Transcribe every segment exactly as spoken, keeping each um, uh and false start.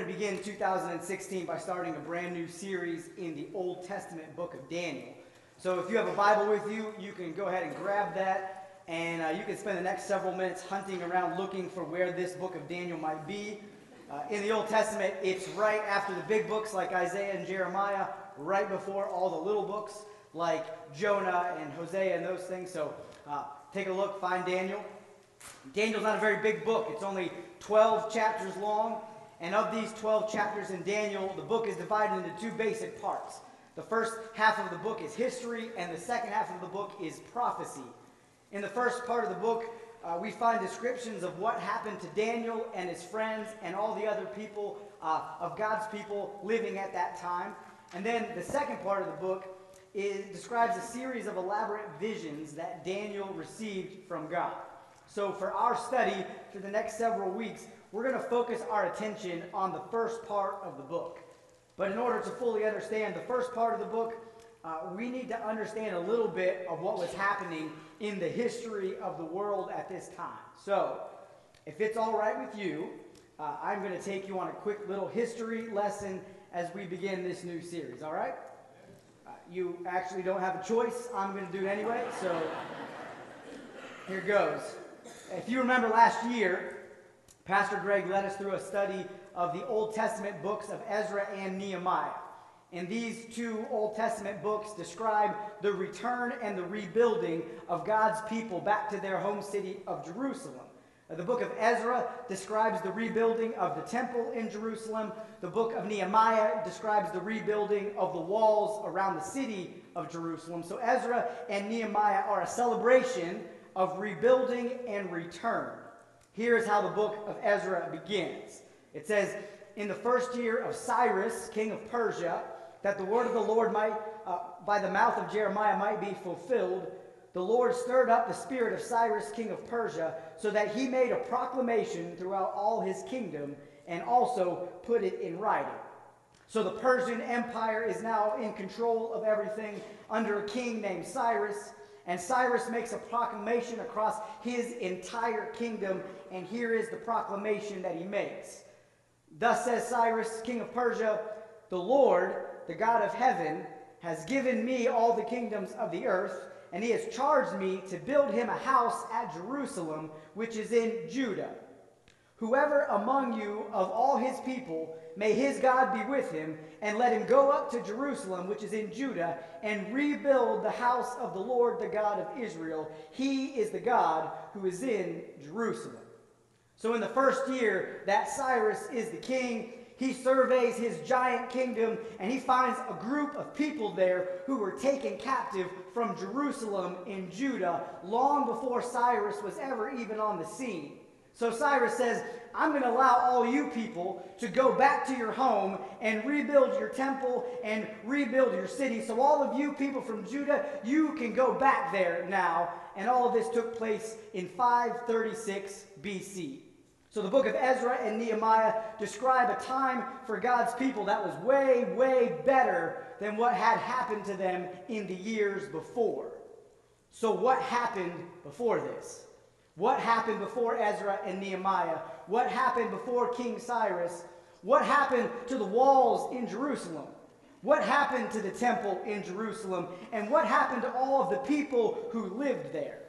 begin two thousand sixteen by starting a brand new series in the Old Testament book of Daniel. So if you have a Bible with you, you can go ahead and grab that, and uh, you can spend the next several minutes hunting around looking for where this book of Daniel might be. Uh, in the Old Testament, it's right after the big books like Isaiah and Jeremiah, right before all the little books like Jonah and Hosea and those things. So uh, take a look, find Daniel. Daniel's not a very big book. It's only twelve chapters long. And of these twelve chapters in Daniel, the book is divided into two basic parts. The first half of the book is history, and the second half of the book is prophecy. In the first part of the book, uh, we find descriptions of what happened to Daniel and his friends and all the other people uh, of God's people living at that time. And then the second part of the book is, describes a series of elaborate visions that Daniel received from God. So for our study for the next several weeks, we're going to focus our attention on the first part of the book. But in order to fully understand the first part of the book, uh, we need to understand a little bit of what was happening in the history of the world at this time. So, if it's all right with you, uh, I'm going to take you on a quick little history lesson as we begin this new series, all right? Uh, you actually don't have a choice. I'm going to do it anyway, so here goes. If you remember last year, Pastor Greg led us through a study of the Old Testament books of Ezra and Nehemiah. And these two Old Testament books describe the return and the rebuilding of God's people back to their home city of Jerusalem. The book of Ezra describes the rebuilding of the temple in Jerusalem. The book of Nehemiah describes the rebuilding of the walls around the city of Jerusalem. So Ezra and Nehemiah are a celebration of rebuilding and return. Here is how the book of Ezra begins. It says, in the first year of Cyrus, king of Persia, that the word of the Lord might, uh, by the mouth of Jeremiah, might be fulfilled, the Lord stirred up the spirit of Cyrus, king of Persia, so that he made a proclamation throughout all his kingdom, and also put it in writing. So the Persian Empire is now in control of everything under a king named Cyrus. And Cyrus makes a proclamation across his entire kingdom, and here is the proclamation that he makes. Thus says Cyrus, king of Persia, the Lord, the God of heaven, has given me all the kingdoms of the earth, and he has charged me to build him a house at Jerusalem, which is in Judah. Whoever among you of all his people, may his God be with him, and let him go up to Jerusalem, which is in Judah, and rebuild the house of the Lord, the God of Israel. He is the God who is in Jerusalem. So in the first year that Cyrus is the king, he surveys his giant kingdom, and he finds a group of people there who were taken captive from Jerusalem in Judah long before Cyrus was ever even on the scene. So Cyrus says, I'm going to allow all you people to go back to your home and rebuild your temple and rebuild your city. So all of you people from Judah, you can go back there now. And all of this took place in five thirty-six B C. So the book of Ezra and Nehemiah describe a time for God's people that was way, way better than what had happened to them in the years before. So what happened before this? What happened before Ezra and Nehemiah? What happened before King Cyrus? What happened to the walls in Jerusalem? What happened to the temple in Jerusalem? And what happened to all of the people who lived there?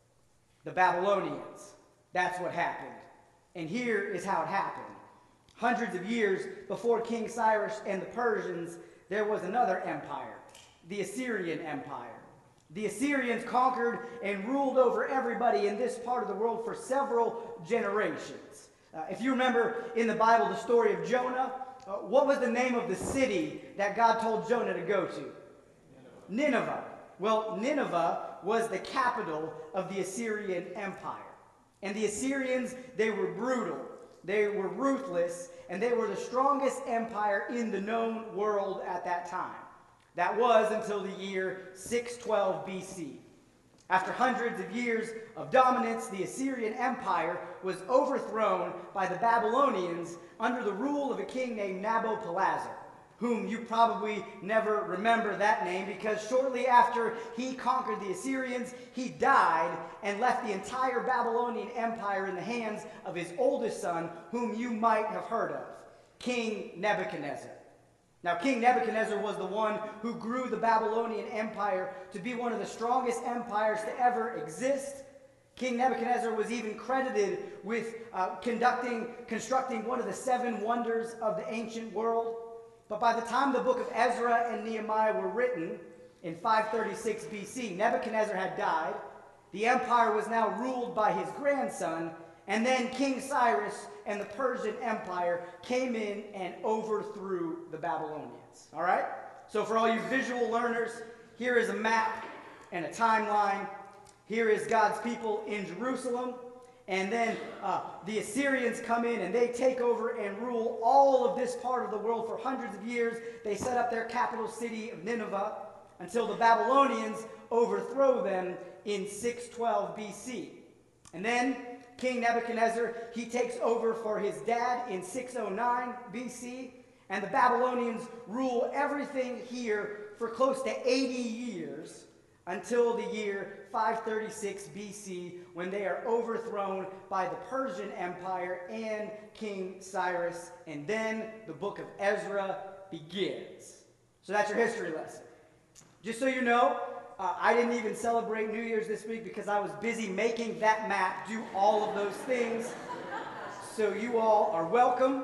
The Babylonians. That's what happened. And here is how it happened. Hundreds of years before King Cyrus and the Persians, there was another empire, the Assyrian Empire. The Assyrians conquered and ruled over everybody in this part of the world for several generations. Uh, if you remember in the Bible the story of Jonah, uh, what was the name of the city that God told Jonah to go to? Nineveh. Nineveh. Well, Nineveh was the capital of the Assyrian Empire. And the Assyrians, they were brutal, they were ruthless, and they were the strongest empire in the known world at that time. That was until the year six twelve B C. After hundreds of years of dominance, the Assyrian Empire was overthrown by the Babylonians under the rule of a king named Nabopolassar, whom you probably never remember that name because shortly after he conquered the Assyrians, he died and left the entire Babylonian Empire in the hands of his oldest son, whom you might have heard of. King Nebuchadnezzar. Now, King Nebuchadnezzar was the one who grew the Babylonian Empire to be one of the strongest empires to ever exist. King Nebuchadnezzar was even credited with uh, conducting, constructing one of the seven wonders of the ancient world. But by the time the book of Ezra and Nehemiah were written in five thirty-six B C, Nebuchadnezzar had died. The empire was now ruled by his grandson, and then King Cyrus and the Persian Empire came in and overthrew the Babylonians. All right? So for all you visual learners, here is a map and a timeline. Here is God's people in Jerusalem. And then uh, the Assyrians come in and they take over and rule all of this part of the world for hundreds of years. They set up their capital city of Nineveh until the Babylonians overthrow them in six twelve B C. And then King Nebuchadnezzar, he takes over for his dad in six oh nine B C, and the Babylonians rule everything here for close to eighty years until the year five thirty-six B C, when they are overthrown by the Persian Empire and King Cyrus, and then the book of Ezra begins. So that's your history lesson. Just so you know, Uh, I didn't even celebrate New Year's this week because I was busy making that map do all of those things. So you all are welcome.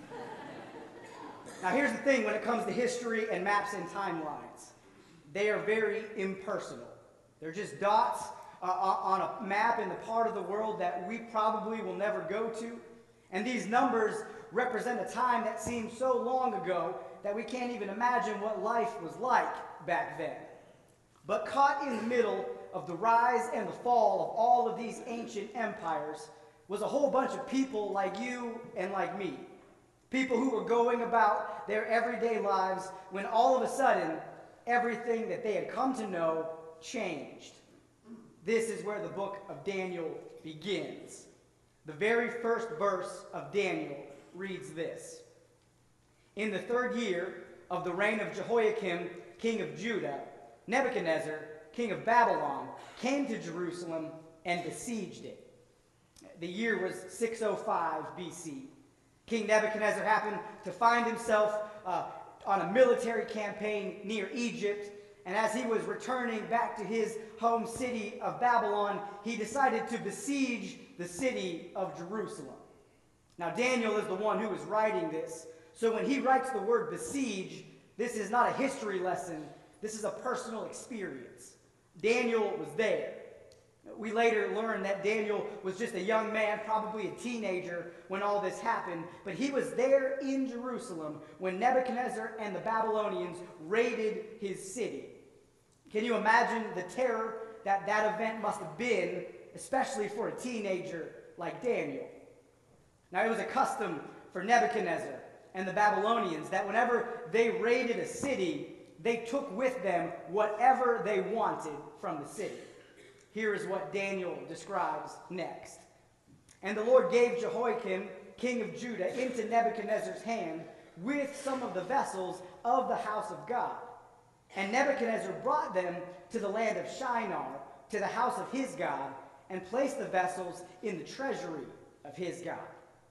Now here's the thing when it comes to history and maps and timelines. They are very impersonal. They're just dots uh, on a map in the part of the world that we probably will never go to. And these numbers represent a time that seems so long ago that we can't even imagine what life was like back then. But caught in the middle of the rise and the fall of all of these ancient empires was a whole bunch of people like you and like me. People who were going about their everyday lives when all of a sudden everything that they had come to know changed. This is where the book of Daniel begins. The very first verse of Daniel reads this. In the third year of the reign of Jehoiakim, king of Judah, Nebuchadnezzar, king of Babylon, came to Jerusalem and besieged it. The year was six oh five B C. King Nebuchadnezzar happened to find himself uh, on a military campaign near Egypt, and as he was returning back to his home city of Babylon, he decided to besiege the city of Jerusalem. Now, Daniel is the one who is writing this, so when he writes the word besiege, this is not a history lesson. This is a personal experience. Daniel was there. We later learned that Daniel was just a young man, probably a teenager, when all this happened. But he was there in Jerusalem when Nebuchadnezzar and the Babylonians raided his city. Can you imagine the terror that that event must have been, especially for a teenager like Daniel? Now, it was a custom for Nebuchadnezzar and the Babylonians that whenever they raided a city, they took with them whatever they wanted from the city. Here is what Daniel describes next. And the Lord gave Jehoiakim, king of Judah, into Nebuchadnezzar's hand with some of the vessels of the house of God. And Nebuchadnezzar brought them to the land of Shinar, to the house of his God, and placed the vessels in the treasury of his God.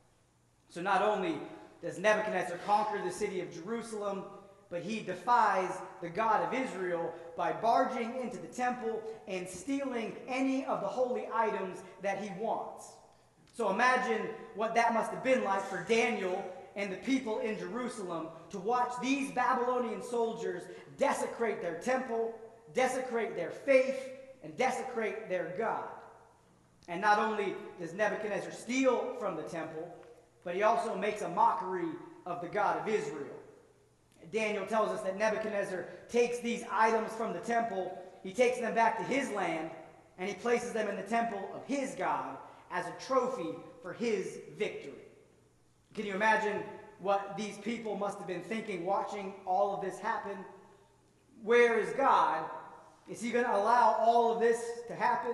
So not only does Nebuchadnezzar conquer the city of Jerusalem, but he defies the God of Israel by barging into the temple and stealing any of the holy items that he wants. So imagine what that must have been like for Daniel and the people in Jerusalem to watch these Babylonian soldiers desecrate their temple, desecrate their faith, and desecrate their God. And not only does Nebuchadnezzar steal from the temple, but he also makes a mockery of the God of Israel. Daniel tells us that Nebuchadnezzar takes these items from the temple, he takes them back to his land, and he places them in the temple of his God as a trophy for his victory. Can you imagine what these people must have been thinking watching all of this happen? Where is God? Is he going to allow all of this to happen?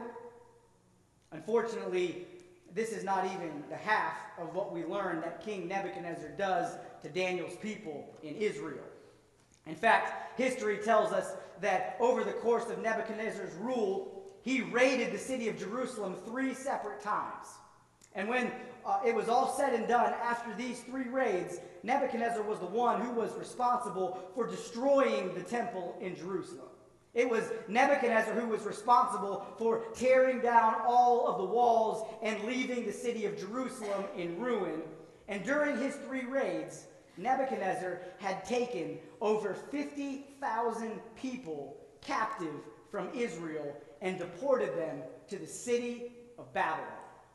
Unfortunately, this is not even the half of what we learn that King Nebuchadnezzar does to Daniel's people in Israel. In fact, history tells us that over the course of Nebuchadnezzar's rule, he raided the city of Jerusalem three separate times. And when uh, it was all said and done, after these three raids, Nebuchadnezzar was the one who was responsible for destroying the temple in Jerusalem. It was Nebuchadnezzar who was responsible for tearing down all of the walls and leaving the city of Jerusalem in ruin. And during his three raids, Nebuchadnezzar had taken over fifty thousand people captive from Israel and deported them to the city of Babylon.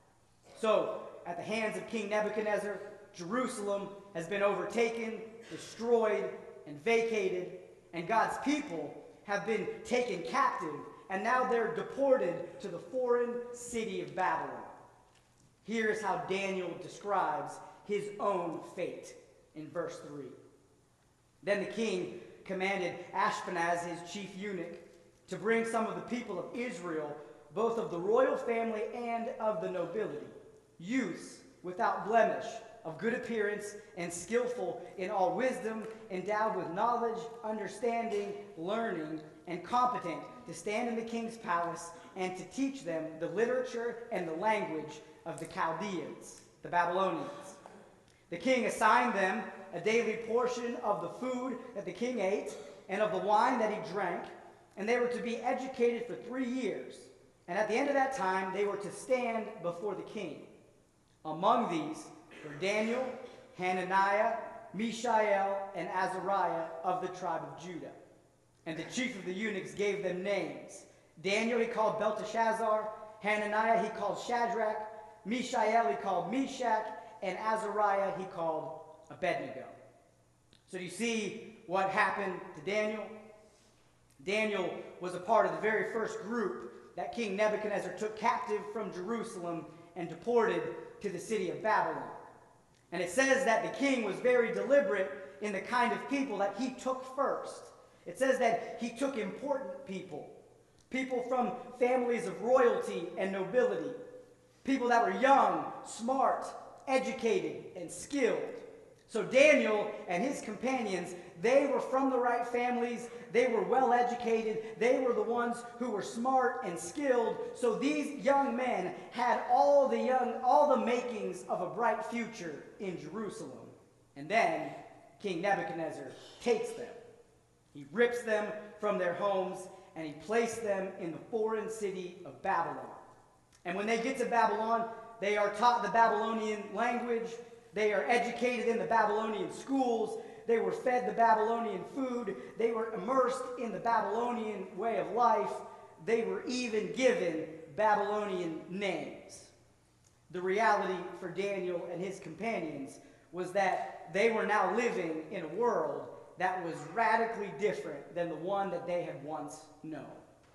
So, at the hands of King Nebuchadnezzar, Jerusalem has been overtaken, destroyed, and vacated, and God's people have been taken captive, and now they're deported to the foreign city of Babylon. Here's how Daniel describes his own fate in verse three. Then the king commanded Ashpenaz, his chief eunuch, to bring some of the people of Israel, both of the royal family and of the nobility, youths without blemish, of good appearance, and skillful in all wisdom, endowed with knowledge, understanding, learning, and competent to stand in the king's palace and to teach them the literature and the language of the Chaldeans, the Babylonians. The king assigned them a daily portion of the food that the king ate and of the wine that he drank, and they were to be educated for three years. And at the end of that time, they were to stand before the king. Among these were Daniel, Hananiah, Mishael, and Azariah of the tribe of Judah. And the chief of the eunuchs gave them names. Daniel he called Belteshazzar, Hananiah he called Shadrach, Mishael he called Meshach, and Azariah he called Abednego. So do you see what happened to Daniel? Daniel was a part of the very first group that King Nebuchadnezzar took captive from Jerusalem and deported to the city of Babylon. And it says that the king was very deliberate in the kind of people that he took first. It says that he took important people, people from families of royalty and nobility, people that were young, smart, educated, and skilled. So Daniel and his companions, they were from the right families, they were well educated, they were the ones who were smart and skilled. So these young men had all the young, all the makings of a bright future in Jerusalem. And then King Nebuchadnezzar takes them. He rips them from their homes and he placed them in the foreign city of Babylon. And when they get to Babylon, they are taught the Babylonian language. They are educated in the Babylonian schools. They were fed the Babylonian food. They were immersed in the Babylonian way of life. They were even given Babylonian names. The reality for Daniel and his companions was that they were now living in a world that was radically different than the one that they had once known.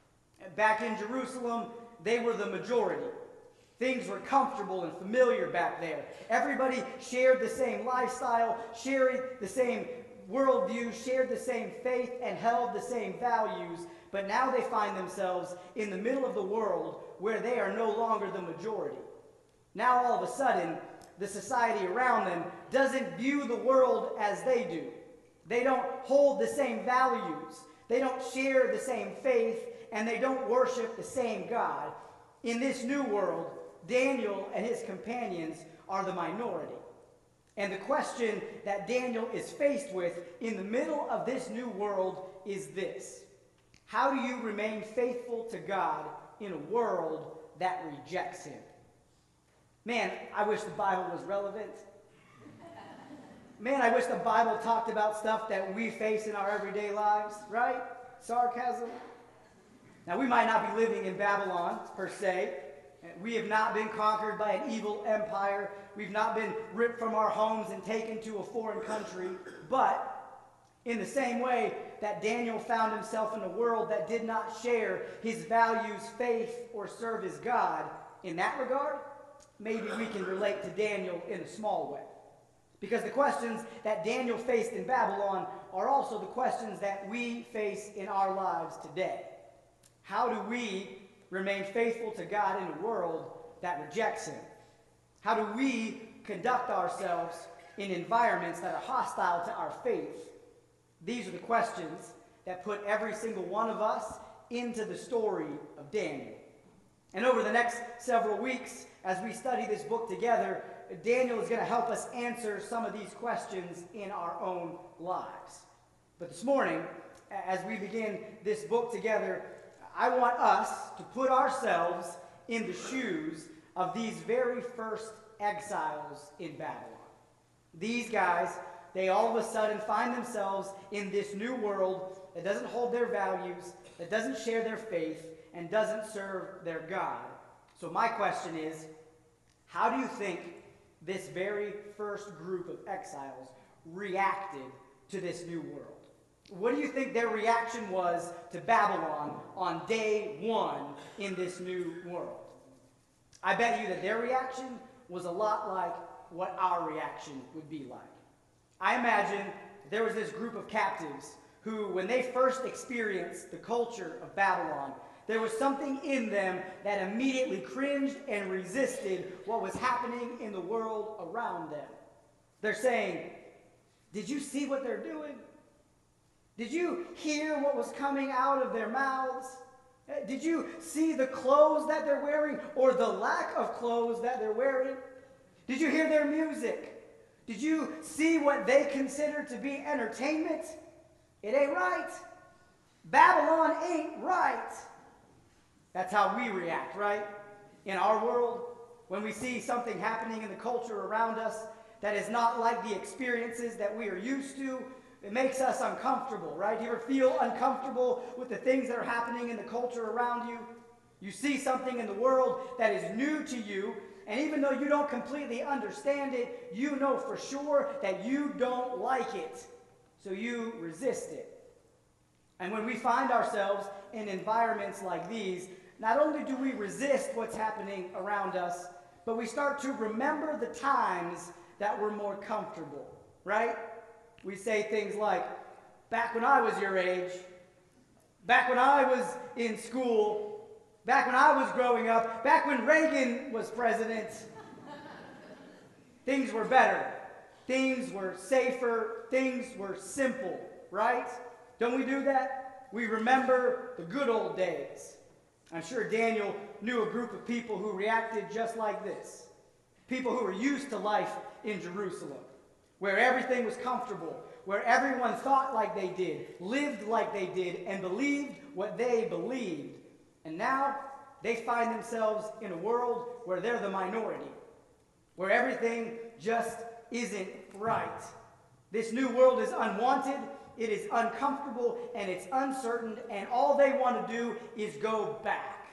Back in Jerusalem, they were the majority. Things were comfortable and familiar back there. Everybody shared the same lifestyle, shared the same worldview, shared the same faith, and held the same values. But now they find themselves in the middle of the world where they are no longer the majority. Now all of a sudden, the society around them doesn't view the world as they do. They don't hold the same values. They don't share the same faith, and they don't worship the same God. In this new world, Daniel and his companions are the minority. And the question that Daniel is faced with in the middle of this new world is this: how do you remain faithful to God in a world that rejects him? Man, I wish the Bible was relevant. Man, I wish the Bible talked about stuff that we face in our everyday lives, right? Sarcasm. Now, we might not be living in Babylon, per se. We have not been conquered by an evil empire. We've not been ripped from our homes and taken to a foreign country. But in the same way that Daniel found himself in a world that did not share his values, faith, or serve his God, in that regard, maybe we can relate to Daniel in a small way. Because the questions that Daniel faced in Babylon are also the questions that we face in our lives today. How do we remain faithful to God in a world that rejects him? How do we conduct ourselves in environments that are hostile to our faith? These are the questions that put every single one of us into the story of Daniel. And over the next several weeks, as we study this book together, Daniel is going to help us answer some of these questions in our own lives. But this morning, as we begin this book together, I want us to put ourselves in the shoes of these very first exiles in Babylon. These guys, they all of a sudden find themselves in this new world that doesn't hold their values, that doesn't share their faith, and doesn't serve their God. So my question is, how do you think this very first group of exiles reacted to this new world? What do you think their reaction was to Babylon on day one in this new world? I bet you that their reaction was a lot like what our reaction would be like. I imagine there was this group of captives who, when they first experienced the culture of Babylon, there was something in them that immediately cringed and resisted what was happening in the world around them. They're saying, "Did you see what they're doing? Did you hear what was coming out of their mouths? Did you see the clothes that they're wearing or the lack of clothes that they're wearing? Did you hear their music? Did you see what they consider to be entertainment? It ain't right. Babylon ain't right." That's how we react, right? In our world, when we see something happening in the culture around us that is not like the experiences that we are used to, it makes us uncomfortable, right? Do you ever feel uncomfortable with the things that are happening in the culture around you? You see something in the world that is new to you, and even though you don't completely understand it, you know for sure that you don't like it. So you resist it. And when we find ourselves in environments like these, not only do we resist what's happening around us, but we start to remember the times that were more comfortable, right? We say things like, back when I was your age, back when I was in school, back when I was growing up, back when Reagan was president, things were better. Things were safer. Things were simple, right? Don't we do that? We remember the good old days. I'm sure Daniel knew a group of people who reacted just like this. People who were used to life in Jerusalem, where everything was comfortable, where everyone thought like they did, lived like they did, and believed what they believed. And now they find themselves in a world where they're the minority, where everything just isn't right. This new world is unwanted, it is uncomfortable, and it's uncertain, and all they want to do is go back.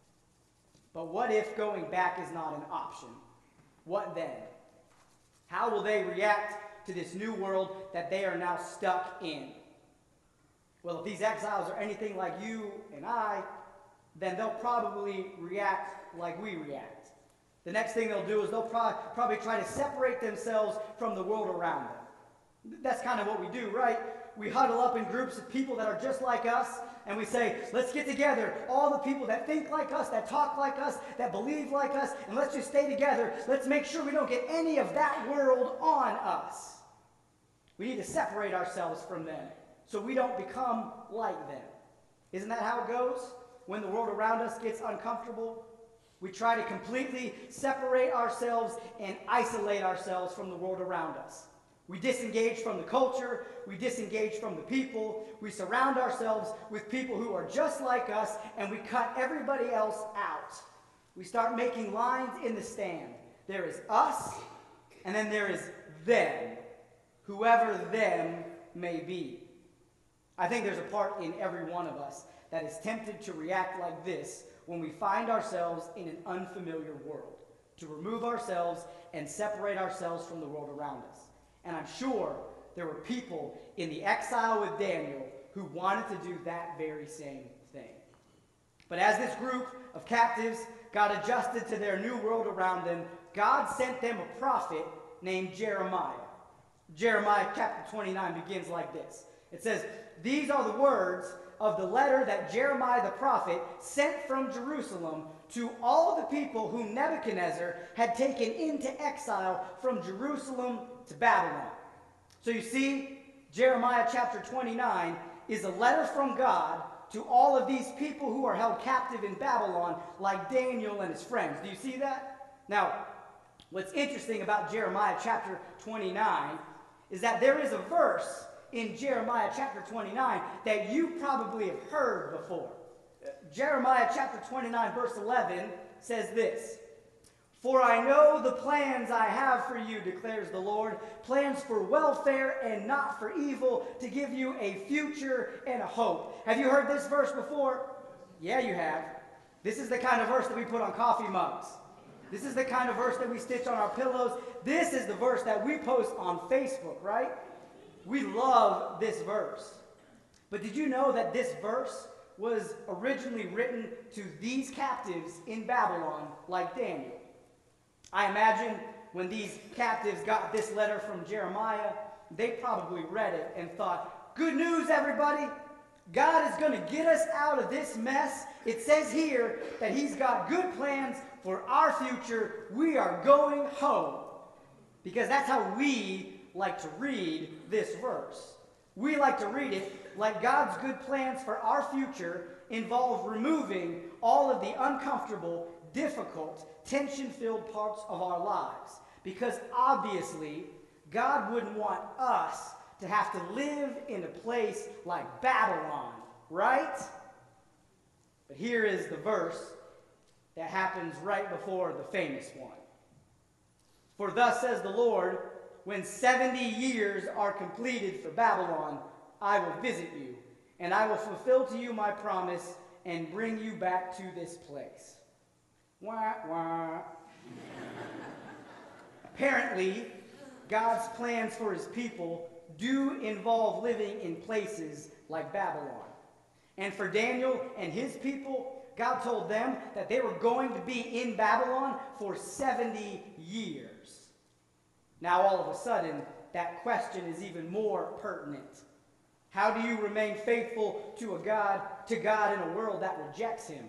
But what if going back is not an option? What then? How will they react to this new world that they are now stuck in? Well, if these exiles are anything like you and I, then they'll probably react like we react. The next thing they'll do is they'll pro- probably try to separate themselves from the world around them. That's kind of what we do, right? We huddle up in groups of people that are just like us, and we say, let's get together, all the people that think like us, that talk like us, that believe like us, and let's just stay together. Let's make sure we don't get any of that world on us. We need to separate ourselves from them so we don't become like them. Isn't that how it goes? When the world around us gets uncomfortable, we try to completely separate ourselves and isolate ourselves from the world around us. We disengage from the culture, we disengage from the people, we surround ourselves with people who are just like us, and we cut everybody else out. We start making lines in the stand. There is us, and then there is them, whoever them may be. I think there's a part in every one of us that is tempted to react like this when we find ourselves in an unfamiliar world, to remove ourselves and separate ourselves from the world around us. And I'm sure there were people in the exile with Daniel who wanted to do that very same thing. But as this group of captives got adjusted to their new world around them, God sent them a prophet named Jeremiah. Jeremiah chapter twenty-nine begins like this. It says, "These are the words of the letter that Jeremiah the prophet sent from Jerusalem to all the people whom Nebuchadnezzar had taken into exile from Jerusalem to Babylon." So you see, Jeremiah chapter twenty-nine is a letter from God to all of these people who are held captive in Babylon, like Daniel and his friends. Do you see that? Now, what's interesting about Jeremiah chapter twenty-nine is that there is a verse in Jeremiah chapter twenty-nine that you probably have heard before. Jeremiah chapter twenty-nine verse eleven says this: "For I know the plans I have for you, declares the Lord, plans for welfare and not for evil, to give you a future and a hope." Have you heard this verse before? Yeah, you have. This is the kind of verse that we put on coffee mugs. This is the kind of verse that we stitch on our pillows. This is the verse that we post on Facebook, right? We love this verse. But did you know that this verse was originally written to these captives in Babylon, like Daniel? I imagine when these captives got this letter from Jeremiah, they probably read it and thought, "Good news, everybody. God is going to get us out of this mess. It says here that he's got good plans for our future. We are going home." Because that's how we like to read this verse. We like to read it like God's good plans for our future involve removing all of the uncomfortable, difficult, tension-filled parts of our lives. Because obviously, God wouldn't want us to have to live in a place like Babylon, right? But here is the verse that happens right before the famous one. "For thus says the Lord, when seventy years are completed for Babylon, I will visit you, and I will fulfill to you my promise and bring you back to this place." Wah, wah. Apparently, God's plans for his people do involve living in places like Babylon. And for Daniel and his people, God told them that they were going to be in Babylon for seventy years. Now, all of a sudden, that question is even more pertinent. How do you remain faithful to a God, to God in a world that rejects him?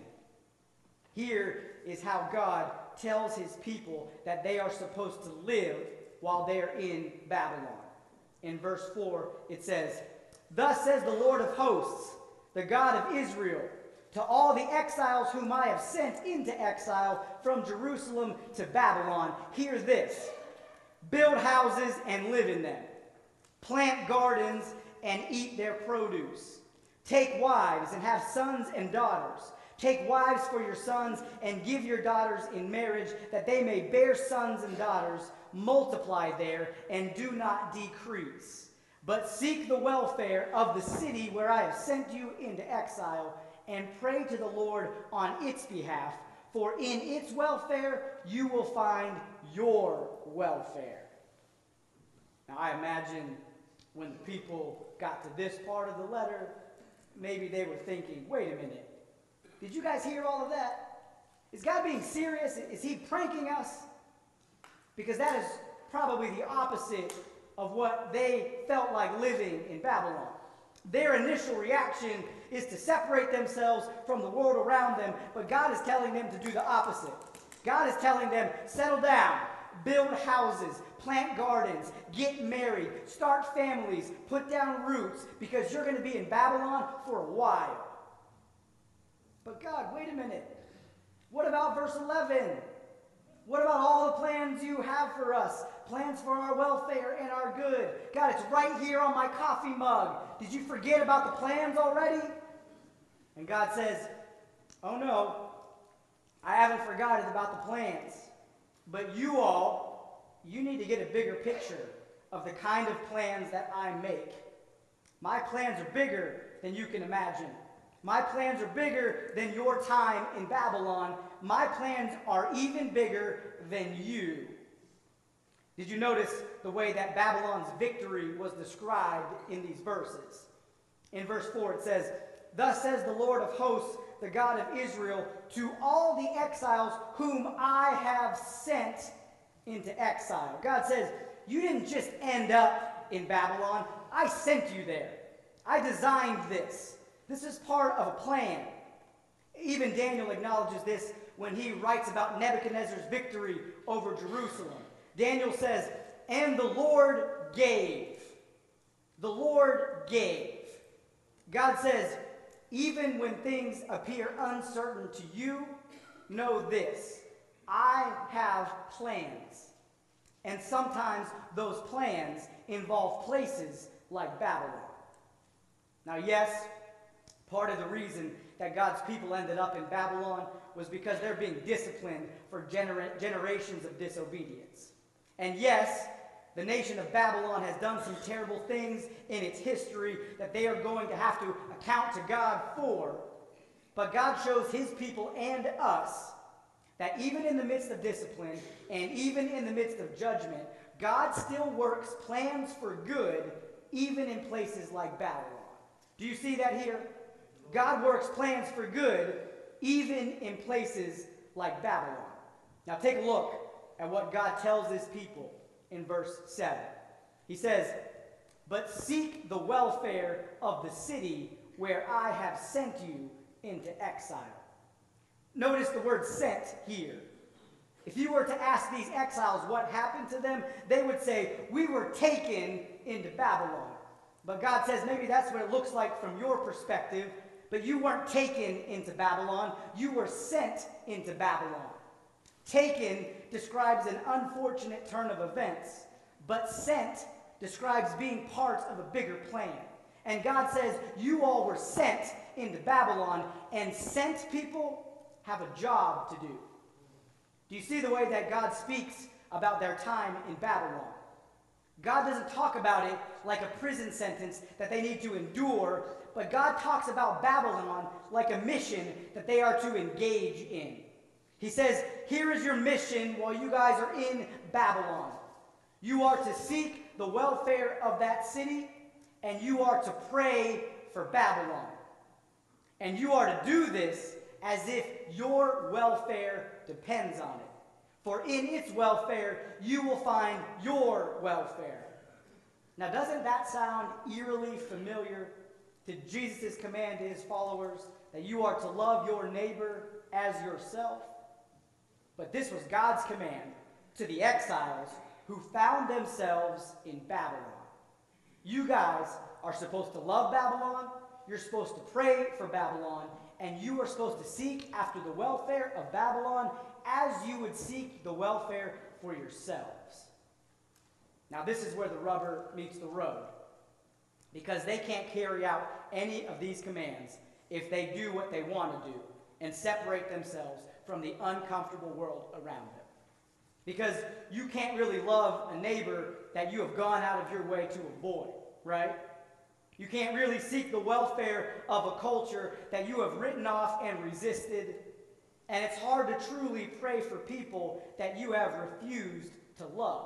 Here is how God tells his people that they are supposed to live while they're in Babylon. In verse four, it says, "Thus says the Lord of hosts, the God of Israel, to all the exiles whom I have sent into exile from Jerusalem to Babylon, hear this: build houses and live in them. Plant gardens and eat their produce. Take wives and have sons and daughters. Take wives for your sons and give your daughters in marriage, that they may bear sons and daughters. Multiply there and do not decrease. But seek the welfare of the city where I have sent you into exile, and pray to the Lord on its behalf, for in its welfare you will find your welfare." Now, I imagine when the people got to this part of the letter, maybe they were thinking, wait a minute, did you guys hear all of that? Is God being serious? Is he pranking us? Because that is probably the opposite of what they felt like living in Babylon. Their initial reaction is to separate themselves from the world around them, but God is telling them to do the opposite. God is telling them, settle down, build houses, plant gardens, get married, start families, put down roots, because you're going to be in Babylon for a while. But God, wait a minute. What about verse eleven? What about all the plans you have for us? Plans for our welfare and our good. God, it's right here on my coffee mug. Did you forget about the plans already? And God says, oh no, I haven't forgotten about the plans. But you all, you need to get a bigger picture of the kind of plans that I make. My plans are bigger than you can imagine. My plans are bigger than your time in Babylon. My plans are even bigger than you. Did you notice the way that Babylon's victory was described in these verses? In verse four it says, "Thus says the Lord of hosts, the God of Israel, to all the exiles whom I have sent into exile." God says, you didn't just end up in Babylon. I sent you there. I designed this. This is part of a plan. Even Daniel acknowledges this when he writes about Nebuchadnezzar's victory over Jerusalem. Daniel says, and the Lord gave. The Lord gave. God says, even when things appear uncertain to you, know this: I have plans. And sometimes those plans involve places like Babylon. Now, yes, part of the reason that God's people ended up in Babylon was because they're being disciplined for gener- generations of disobedience. And yes, the nation of Babylon has done some terrible things in its history that they are going to have to account to God for. But God shows his people and us that even in the midst of discipline and even in the midst of judgment, God still works plans for good even in places like Babylon. Do you see that here? God works plans for good even in places like Babylon. Now take a look at what God tells his people in verse seven. He says, "But seek the welfare of the city where I have sent you into exile." Notice the word "sent" here. If you were to ask these exiles what happened to them, they would say, "We were taken into Babylon." But God says maybe that's what it looks like from your perspective, but you weren't taken into Babylon, you were sent into Babylon. Taken describes an unfortunate turn of events, but sent describes being part of a bigger plan. And God says you all were sent into Babylon, and sent people have a job to do. Do you see the way that God speaks about their time in Babylon? God doesn't talk about it like a prison sentence that they need to endure, but God talks about Babylon like a mission that they are to engage in. He says, here is your mission while you guys are in Babylon. You are to seek the welfare of that city, and you are to pray for Babylon. And you are to do this as if your welfare depends on it. For in its welfare, you will find your welfare. Now, doesn't that sound eerily familiar to Jesus' command to his followers that you are to love your neighbor as yourself? But this was God's command to the exiles who found themselves in Babylon. You guys are supposed to love Babylon, you're supposed to pray for Babylon, and you are supposed to seek after the welfare of Babylon as you would seek the welfare for yourselves. Now, this is where the rubber meets the road, because they can't carry out any of these commands if they do what they want to do and separate themselves from the uncomfortable world around them. Because you can't really love a neighbor that you have gone out of your way to avoid, right? You can't really seek the welfare of a culture that you have written off and resisted. And it's hard to truly pray for people that you have refused to love.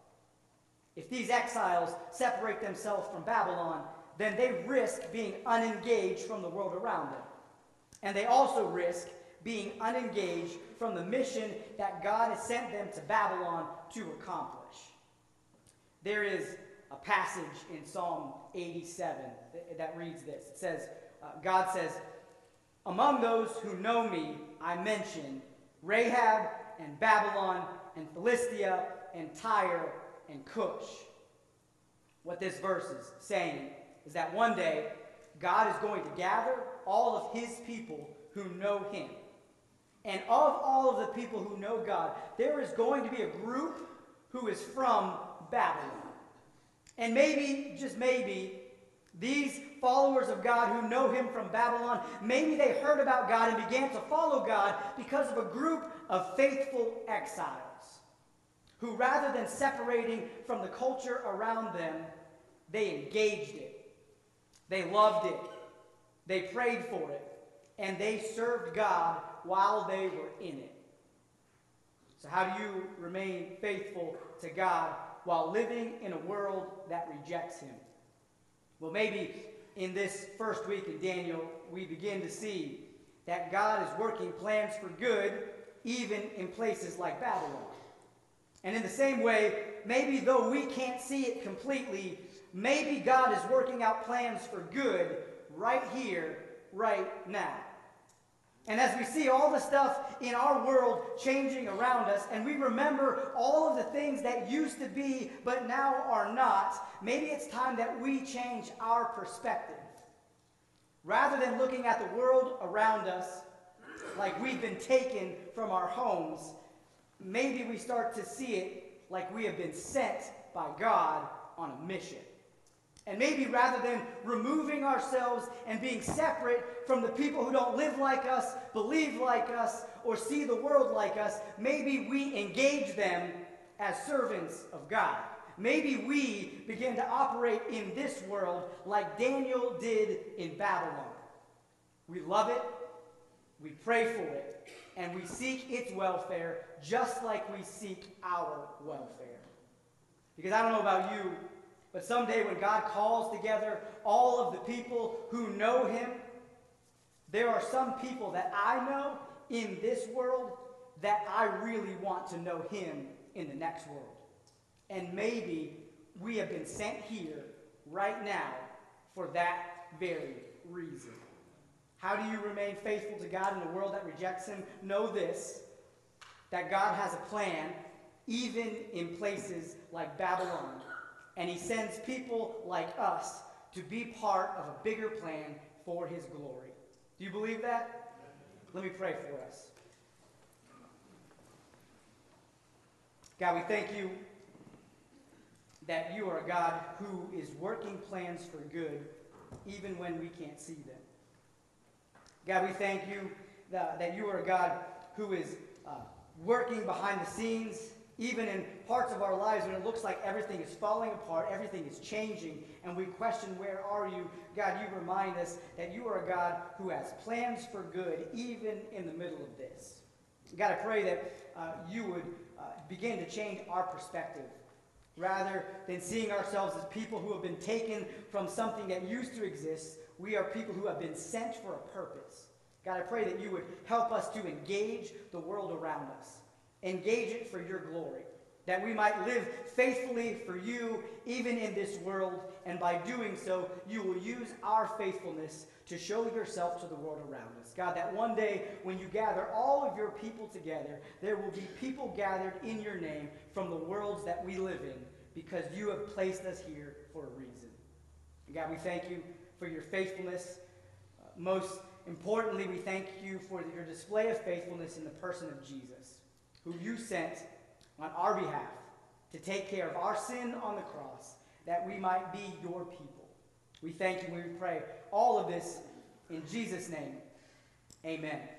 If these exiles separate themselves from Babylon, then they risk being unengaged from the world around them. And they also risk being unengaged from the mission that God has sent them to Babylon to accomplish. There is a passage in Psalm eighty-seven that reads this. It says, uh, God says, "Among those who know me, I mention Rahab and Babylon and Philistia and Tyre and Cush." What this verse is saying is that one day God is going to gather all of his people who know him. And of all of the people who know God, there is going to be a group who is from Babylon. And maybe, just maybe, these followers of God who know him from Babylon, maybe they heard about God and began to follow God because of a group of faithful exiles who, rather than separating from the culture around them, they engaged it. They loved it. They prayed for it. And they served God while they were in it. So how do you remain faithful to God while living in a world that rejects him? Well, maybe in this first week in Daniel, we begin to see that God is working plans for good even in places like Babylon. And in the same way, maybe though we can't see it completely, maybe God is working out plans for good right here, right now. And as we see all the stuff in our world changing around us, and we remember all of the things that used to be but now are not, maybe it's time that we change our perspective. Rather than looking at the world around us like we've been taken from our homes, maybe we start to see it like we have been sent by God on a mission. And maybe rather than removing ourselves and being separate from the people who don't live like us, believe like us, or see the world like us, maybe we engage them as servants of God. Maybe we begin to operate in this world like Daniel did in Babylon. We love it, we pray for it, and we seek its welfare just like we seek our welfare. Because I don't know about you, but someday when God calls together all of the people who know him, there are some people that I know in this world that I really want to know him in the next world. And maybe we have been sent here right now for that very reason. How do you remain faithful to God in a world that rejects him? Know this, that God has a plan even in places like Babylon. And he sends people like us to be part of a bigger plan for his glory. Do you believe that? Let me pray for us. God, we thank you that you are a God who is working plans for good even when we can't see them. God, we thank you that, that you are a God who is uh, working behind the scenes, even in parts of our lives when it looks like everything is falling apart, everything is changing, and we question, where are you? God, you remind us that you are a God who has plans for good even in the middle of this. God, I pray that uh, you would uh, begin to change our perspective. Rather than seeing ourselves as people who have been taken from something that used to exist, we are people who have been sent for a purpose. God, I pray that you would help us to engage the world around us. Engage it for your glory. That we might live faithfully for you even in this world. And by doing so, you will use our faithfulness to show yourself to the world around us. God, that one day when you gather all of your people together, there will be people gathered in your name from the worlds that we live in, because you have placed us here for a reason. And God, we thank you for your faithfulness. Uh, most importantly, we thank you for your display of faithfulness in the person of Jesus, who you sent on our behalf to take care of our sin on the cross, that we might be your people. We thank you and we pray all of this in Jesus' name. Amen.